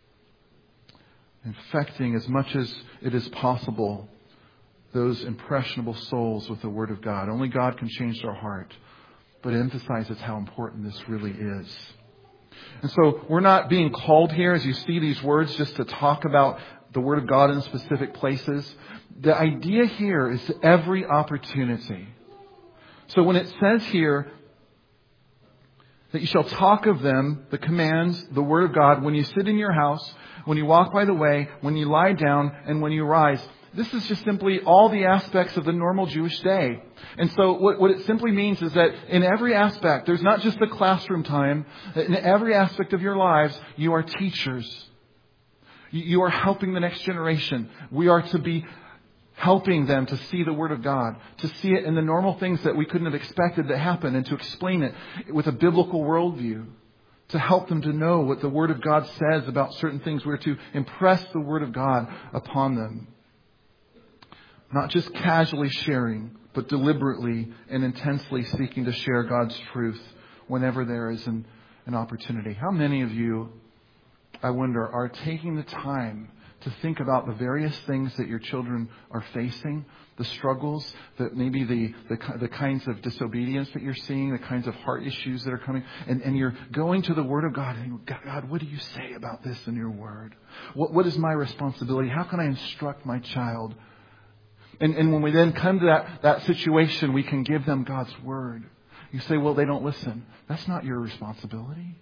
Infecting as much as it is possible those impressionable souls with the Word of God. Only God can change their heart. But it emphasizes how important this really is. And so we're not being called here, as you see these words, just to talk about the Word of God in specific places. The idea here is every opportunity. So when it says here, that you shall talk of them, the commands, the Word of God, when you sit in your house, when you walk by the way, when you lie down, and when you rise. This is just simply all the aspects of the normal Jewish day. And so what, what it simply means is that in every aspect, there's not just the classroom time. In every aspect of your lives, you are teachers. You, you are helping the next generation. We are to be helping them to see the Word of God, to see it in the normal things that we couldn't have expected to happen, and to explain it with a biblical worldview, to help them to know what the Word of God says about certain things. We're to impress the Word of God upon them. Not just casually sharing, but deliberately and intensely seeking to share God's truth whenever there is an, an opportunity. How many of you, I wonder, are taking the time to think about the various things that your children are facing, the struggles, that maybe the, the the kinds of disobedience that you're seeing, the kinds of heart issues that are coming, and, and you're going to the Word of God and God, what do you say about this in your Word? What what is my responsibility? How can I instruct my child? And, and when we then come to that, that situation, we can give them God's Word. You say, well, they don't listen. That's not your responsibility.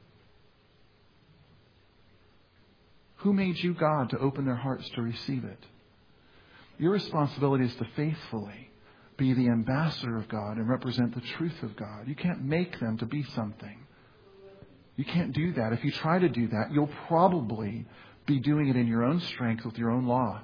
Who made you God to open their hearts to receive it? Your responsibility is to faithfully be the ambassador of God and represent the truth of God. You can't make them to be something. You can't do that. If you try to do that, you'll probably be doing it in your own strength with your own law.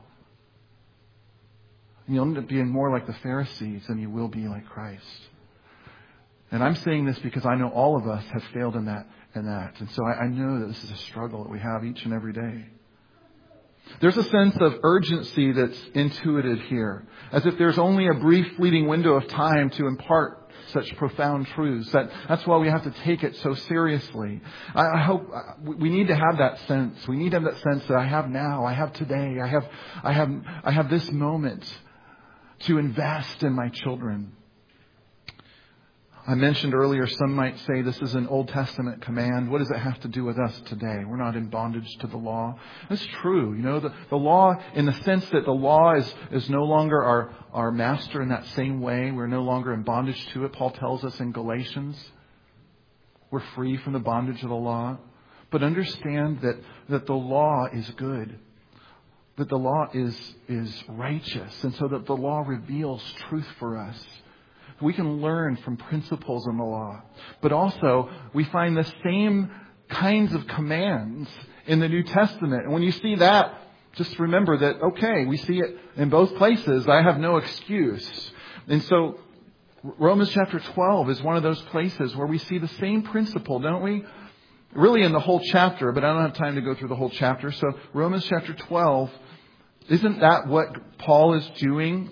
And you'll end up being more like the Pharisees than you will be like Christ. And I'm saying this because I know all of us have failed in that and that. And so I, I know that this is a struggle that we have each and every day. There's a sense of urgency that's intuited here, as if there's only a brief fleeting window of time to impart such profound truths. That, that's why we have to take it so seriously. I, I hope we need to have that sense. We need to have that sense that I have now, I have today, I have, I have, I have this moment to invest in my children. I mentioned earlier, some might say this is an Old Testament command. What does it have to do with us today? We're not in bondage to the law. That's true. You know, the, the law, in the sense that the law is, is no longer our, our master in that same way. We're no longer in bondage to it. Paul tells us in Galatians, we're free from the bondage of the law. But understand that, that the law is good. That the law is, is righteous. And so that the law reveals truth for us. We can learn from principles in the law. But also, we find the same kinds of commands in the New Testament. And when you see that, just remember that, okay, we see it in both places. I have no excuse. And so, Romans chapter twelve is one of those places where we see the same principle, don't we? Really in the whole chapter, but I don't have time to go through the whole chapter. So, Romans chapter twelve, isn't that what Paul is doing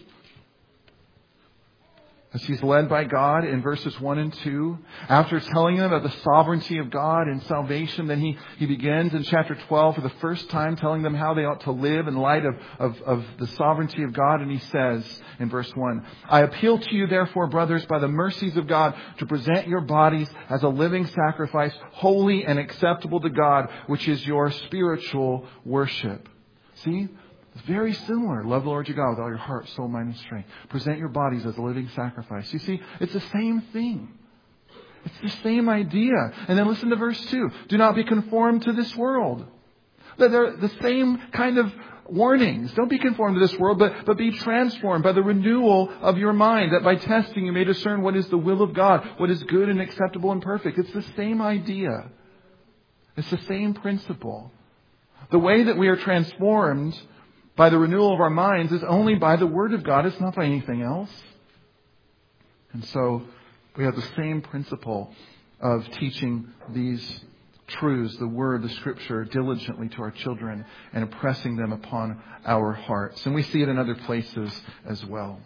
as he's led by God in verses one and two? After telling them of the sovereignty of God and salvation, then he, he begins in chapter twelve for the first time telling them how they ought to live in light of, of, of the sovereignty of God. And he says in verse one, I appeal to you therefore, brothers, by the mercies of God, to present your bodies as a living sacrifice, holy and acceptable to God, which is your spiritual worship. See? It's very similar. Love the Lord your God with all your heart, soul, mind, and strength. Present your bodies as a living sacrifice. You see, it's the same thing. It's the same idea. And then listen to verse two. Do not be conformed to this world. They're the same kind of warnings. Don't be conformed to this world, but, but be transformed by the renewal of your mind, that by testing you may discern what is the will of God, what is good and acceptable and perfect. It's the same idea. It's the same principle. The way that we are transformed by the renewal of our minds is only by the Word of God. It's not by anything else. And so we have the same principle of teaching these truths, the Word, the Scripture, diligently to our children and impressing them upon our hearts. And we see it in other places as well.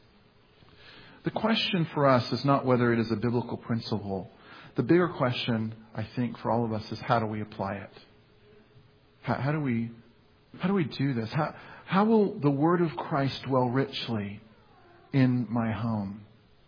The question for us is not whether it is a biblical principle. The bigger question, I think, for all of us is how do we apply it? How, how do we how do we do this? How, how will the Word of Christ dwell richly in my home?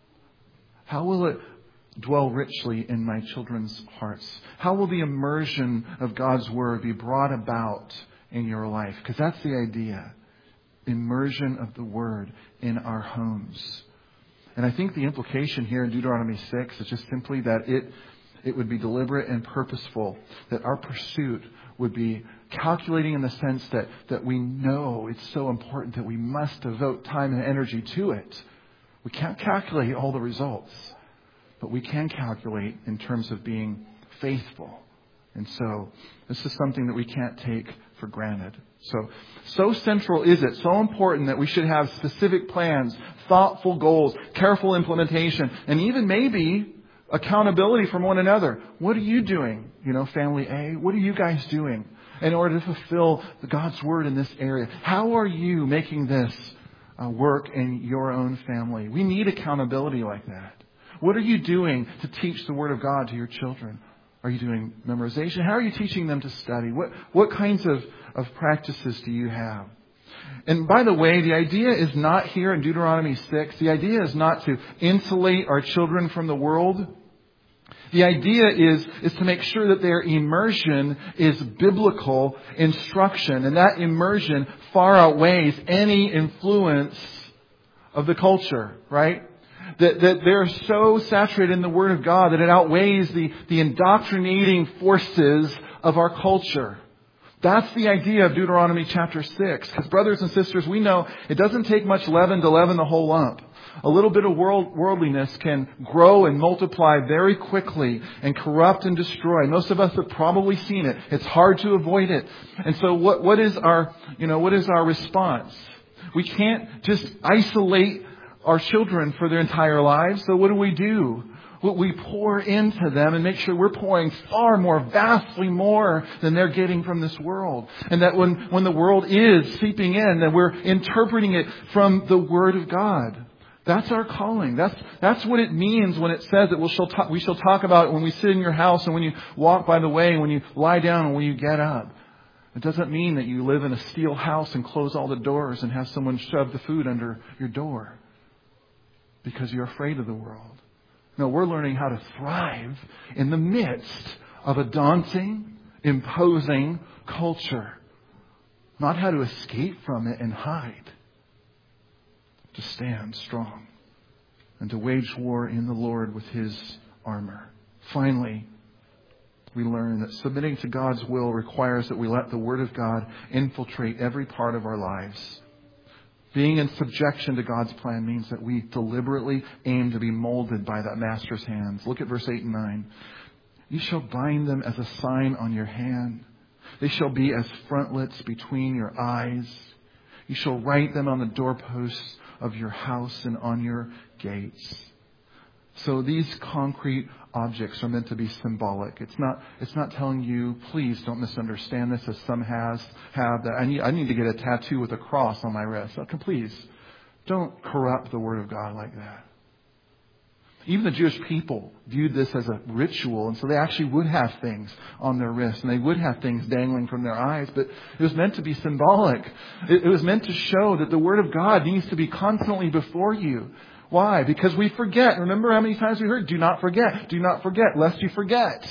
How will it dwell richly in my children's hearts? How will the immersion of God's Word be brought about in your life? Because that's the idea. Immersion of the Word in our homes. And I think the implication here in Deuteronomy six is just simply that it it would be deliberate and purposeful, that our pursuit would be calculating in the sense that, that we know it's so important that we must devote time and energy to it. We can't calculate all the results, but we can calculate in terms of being faithful. And so this is something that we can't take for granted. So, so central is it, so important that we should have specific plans, thoughtful goals, careful implementation, and even maybe accountability from one another. What are you doing? You know, family A, what are you guys doing in order to fulfill the God's Word in this area? How are you making this uh, work in your own family? We need accountability like that. What are you doing to teach the Word of God to your children? Are you doing memorization? How are you teaching them to study? What what kinds of, of practices do you have? And by the way, the idea is not here in Deuteronomy six. The idea is not to insulate our children from the world. The idea is, is to make sure that their immersion is biblical instruction. And that immersion far outweighs any influence of the culture, right? That, that they're so saturated in the Word of God that it outweighs the, the indoctrinating forces of our culture. That's the idea of Deuteronomy chapter six. Because brothers and sisters, we know it doesn't take much leaven to leaven the whole lump. A little bit of world, worldliness can grow and multiply very quickly and corrupt and destroy. Most of us have probably seen it. It's hard to avoid it. And so what, what is our, you know, what is our response? We can't just isolate our children for their entire lives. So what do we do? We pour into them and make sure we're pouring far more, vastly more than they're getting from this world. And that when, when the world is seeping in, that we're interpreting it from the Word of God. That's our calling. That's that's what it means when it says that we shall talk, we shall talk about it when we sit in your house and when you walk by the way and when you lie down and when you get up. It doesn't mean that you live in a steel house and close all the doors and have someone shove the food under your door because you're afraid of the world. No, we're learning how to thrive in the midst of a daunting, imposing culture. Not how to escape from it and hide. To stand strong and to wage war in the Lord with His armor. Finally, we learn that submitting to God's will requires that we let the Word of God infiltrate every part of our lives. Being in subjection to God's plan means that we deliberately aim to be molded by that Master's hands. Look at verse eight and nine. You shall bind them as a sign on your hand. They shall be as frontlets between your eyes. You shall write them on the doorposts of your house and on your gates. So these concrete objects are meant to be symbolic. It's not it's not telling you, please don't misunderstand this as some has have that I need I need to get a tattoo with a cross on my wrist. Okay, please don't corrupt the Word of God like that. Even the Jewish people viewed this as a ritual, and so they actually would have things on their wrists, and they would have things dangling from their eyes, but it was meant to be symbolic. It, it was meant to show that the Word of God needs to be constantly before you. Why? Because we forget. Remember how many times we heard, do not forget, do not forget, lest you forget.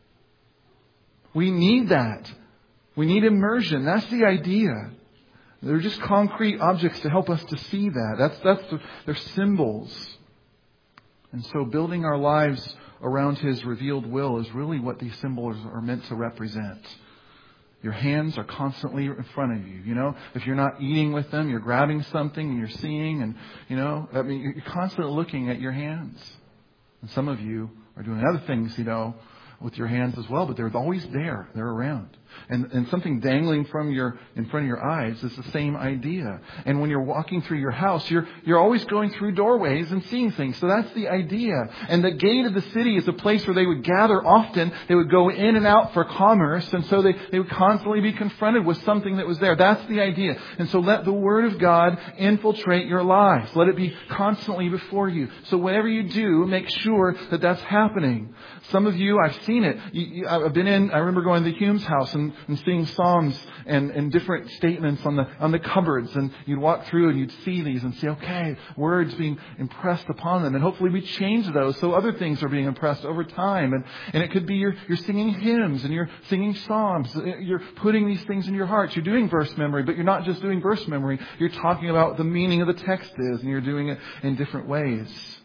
We need that. We need immersion. That's the idea. They're just concrete objects to help us to see that. That's, that's the, they're symbols. And so building our lives around His revealed will is really what these symbols are meant to represent. Your hands are constantly in front of you. You know, if you're not eating with them, you're grabbing something and you're seeing, and, you know, I mean, you're constantly looking at your hands. And some of you are doing other things, you know, with your hands as well, but they're always there. They're around. And, and something dangling from your, in front of your eyes is the same idea. And when you're walking through your house, you're, you're always going through doorways and seeing things. So that's the idea. And the gate of the city is a place where they would gather often. They would go in and out for commerce. And so they, they would constantly be confronted with something that was there. That's the idea. And so let the Word of God infiltrate your lives. Let it be constantly before you. So whatever you do, make sure that that's happening. Some of you, I've seen it. You, you, I've been in, I remember going to the Hume's house and, and seeing Psalms and, and different statements on the on the cupboards. And you'd walk through and you'd see these and see, okay, words being impressed upon them. And hopefully we change those so other things are being impressed over time. And, and it could be you're, you're singing hymns and you're singing Psalms. You're putting these things in your hearts. You're doing verse memory, but you're not just doing verse memory. You're talking about what the meaning of the text is, and you're doing it in different ways.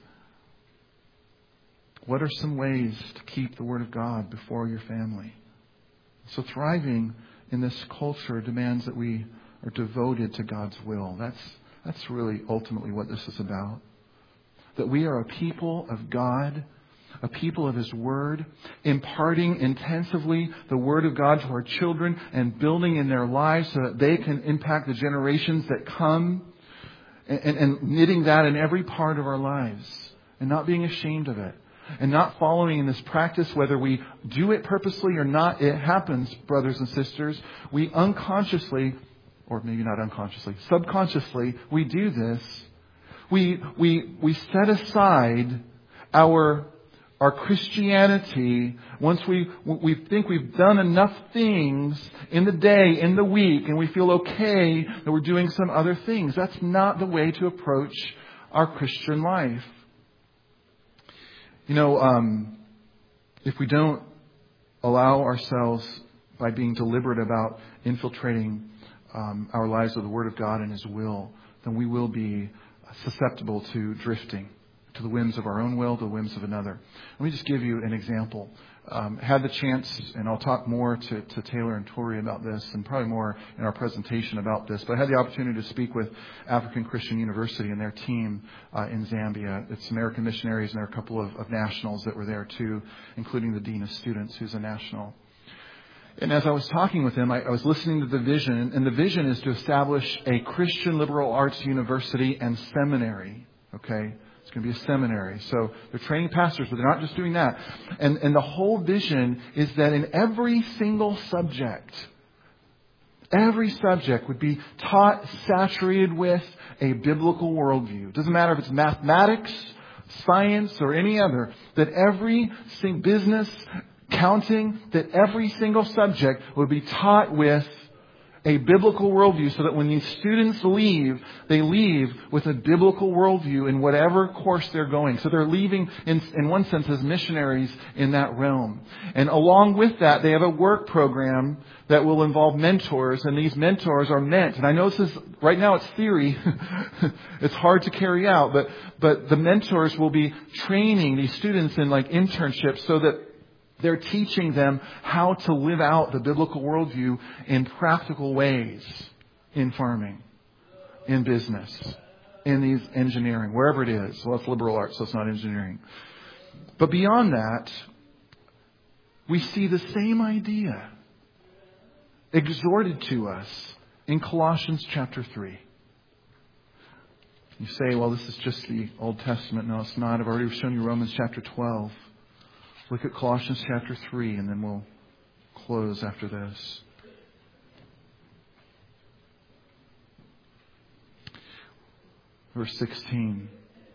What are some ways to keep the Word of God before your family? So thriving in this culture demands that we are devoted to God's will. That's, that's really ultimately what this is about. That we are a people of God, a people of His Word, imparting intensively the Word of God to our children and building in their lives so that they can impact the generations that come, and, and, and knitting that in every part of our lives and not being ashamed of it. And not following in this practice, whether we do it purposely or not, it happens, brothers and sisters. We unconsciously, or maybe not unconsciously, subconsciously, we do this. We we we set aside our our Christianity once we we think we've done enough things in the day, in the week, and we feel okay that we're doing some other things. That's not the way to approach our Christian life. You know, um, if we don't allow ourselves, by being deliberate about infiltrating um, our lives with the Word of God and His will, then we will be susceptible to drifting, to the whims of our own will, to the whims of another. Let me just give you an example. Um, had the chance, and I'll talk more to, to Taylor and Tori about this, and probably more in our presentation about this, but I had the opportunity to speak with African Christian University and their team uh, in Zambia. It's American missionaries, and there are a couple of, of nationals that were there too, including the Dean of Students, who's a national. And as I was talking with them, I, I was listening to the vision, and the vision is to establish a Christian liberal arts university and seminary, okay? It's going to be a seminary. So they're training pastors, but they're not just doing that. And, and the whole vision is that in every single subject, every subject would be taught, saturated with a biblical worldview. It doesn't matter if it's mathematics, science, or any other. That every single business, counting, that every single subject would be taught with a biblical worldview, so that when these students leave, they leave with a biblical worldview in whatever course they're going. So they're leaving, in, in one sense, as missionaries in that realm. And along with that, they have a work program that will involve mentors, and these mentors are meant, and I know this is, right now it's theory, it's hard to carry out, but, but the mentors will be training these students in like internships so that they're teaching them how to live out the biblical worldview in practical ways in farming, in business, in these engineering, wherever it is. Well, it's liberal arts, so it's not engineering. But beyond that, we see the same idea exhorted to us in Colossians chapter three. You say, well, this is just the Old Testament. No, it's not. I've already shown you Romans chapter twelve. Look at Colossians chapter three, and then we'll close after this. Verse sixteen.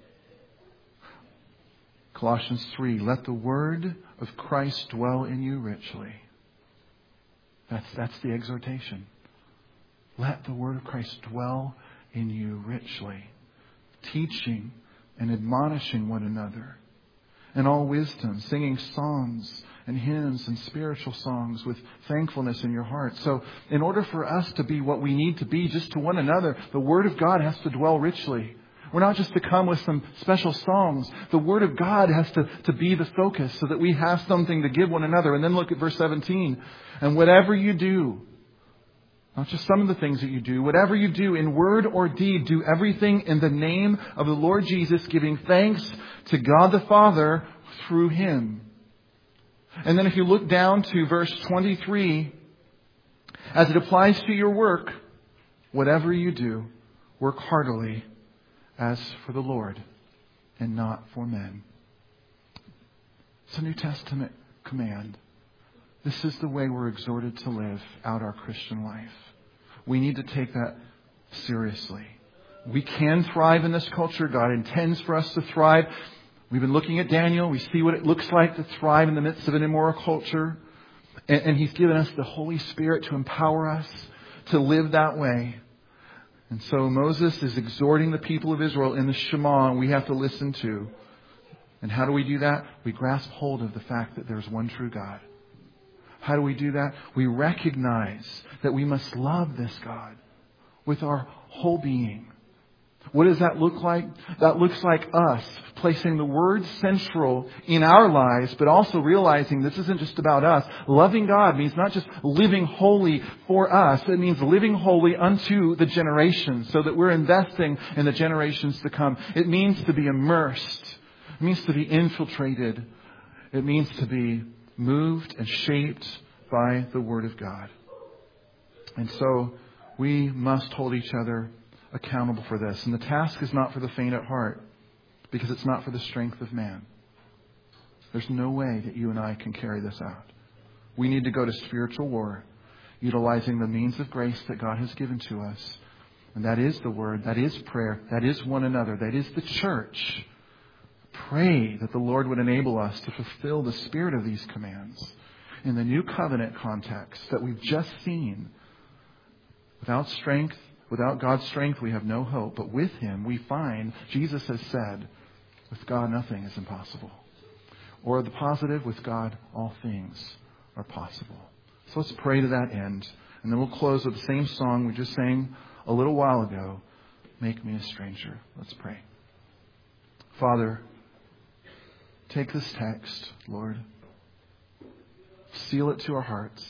Colossians three. Let the word of Christ dwell in you richly. That's, that's the exhortation. Let the word of Christ dwell in you richly. Teaching and admonishing one another in all wisdom, singing psalms and hymns and spiritual songs with thankfulness in your heart. So in order for us to be what we need to be just to one another, the Word of God has to dwell richly. We're not just to come with some special songs. The Word of God has to, to be the focus so that we have something to give one another. And then look at verse seventeen. And whatever you do, not just some of the things that you do, whatever you do in word or deed, do everything in the name of the Lord Jesus, giving thanks to God the Father through Him. And then if you look down to verse twenty-three, as it applies to your work, whatever you do, work heartily as for the Lord and not for men. It's a New Testament command. This is the way we're exhorted to live out our Christian life. We need to take that seriously. We can thrive in this culture. God intends for us to thrive. We've been looking at Daniel. We see what it looks like to thrive in the midst of an immoral culture. And, and He's given us the Holy Spirit to empower us to live that way. And so Moses is exhorting the people of Israel in the Shema, and we have to listen to. And how do we do that? We grasp hold of the fact that there's one true God. How do we do that? We recognize that we must love this God with our whole being. What does that look like? That looks like us placing the Word central in our lives, but also realizing this isn't just about us. Loving God means not just living holy for us. It means living holy unto the generations, so that we're investing in the generations to come. It means to be immersed. It means to be infiltrated. It means to be moved and shaped by the Word of God. And so we must hold each other accountable for this. And the task is not for the faint at heart, because it's not for the strength of man. There's no way that you and I can carry this out. We need to go to spiritual war, utilizing the means of grace that God has given to us. And that is the Word, that is prayer, that is one another, that is the church. Pray that the Lord would enable us to fulfill the spirit of these commands in the new covenant context that we've just seen. Without strength, without God's strength, we have no hope. But with Him, we find, Jesus has said, with God, nothing is impossible. Or the positive, with God, all things are possible. So let's pray to that end. And then we'll close with the same song we just sang a little while ago, Make Me a Stranger. Let's pray. Father, take this text, Lord. Seal it to our hearts.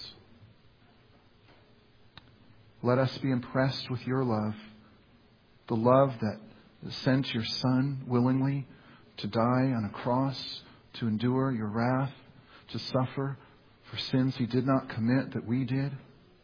Let us be impressed with your love, the love that sent your Son willingly to die on a cross, to endure your wrath, to suffer for sins He did not commit that we did.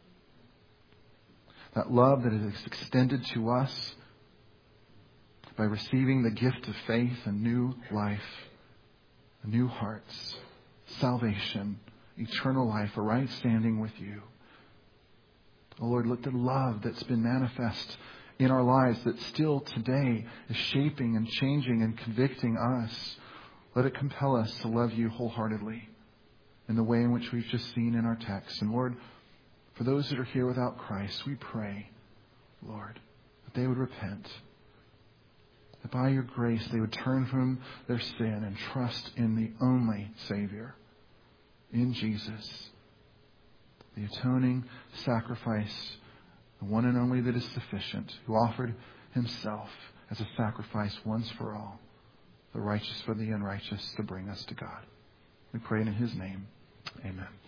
That love that is extended to us by receiving the gift of faith and new life, new hearts, salvation, eternal life, a right standing with you. Oh Lord, look at the love that's been manifest in our lives that still today is shaping and changing and convicting us. Let it compel us to love you wholeheartedly in the way in which we've just seen in our text. And Lord, for those that are here without Christ, we pray, Lord, that they would repent. That by your grace they would turn from their sin and trust in the only Savior, in Jesus, the atoning sacrifice, the one and only that is sufficient, who offered Himself as a sacrifice once for all, the righteous for the unrighteous, to bring us to God. We pray in His name. Amen.